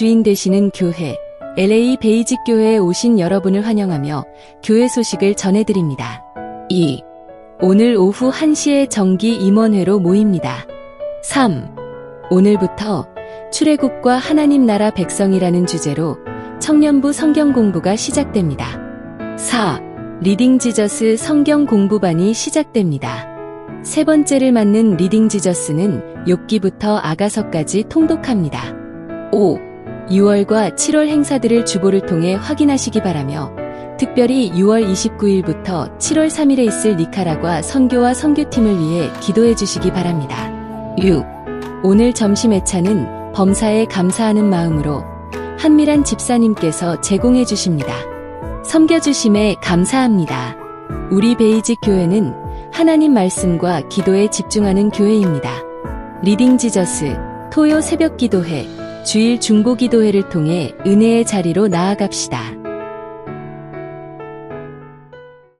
주인 되시는 교회, LA 베이직 교회에 오신 여러분을 환영하며 교회 소식을 전해드립니다. 2. 오늘 오후 1시에 정기 임원회로 모입니다. 3. 오늘부터 출애굽과 하나님 나라 백성이라는 주제로 청년부 성경 공부가 시작됩니다. 4. 리딩 지저스 성경 공부반이 시작됩니다. 세 번째를 맡는 리딩 지저스는 욥기부터 아가서까지 통독합니다. 5. 6월과 7월 행사들을 주보를 통해 확인하시기 바라며 특별히 6월 29일부터 7월 3일에 있을 니카라과 선교와 선교팀을 위해 기도해 주시기 바랍니다. 6. 오늘 점심 회차는 범사에 감사하는 마음으로 한미란 집사님께서 제공해 주십니다. 섬겨주심에 감사합니다. 우리 베이직 교회는 하나님 말씀과 기도에 집중하는 교회입니다. 리딩 지저스, 토요 새벽 기도회, 주일 중보 기도회를 통해 은혜의 자리로 나아갑시다.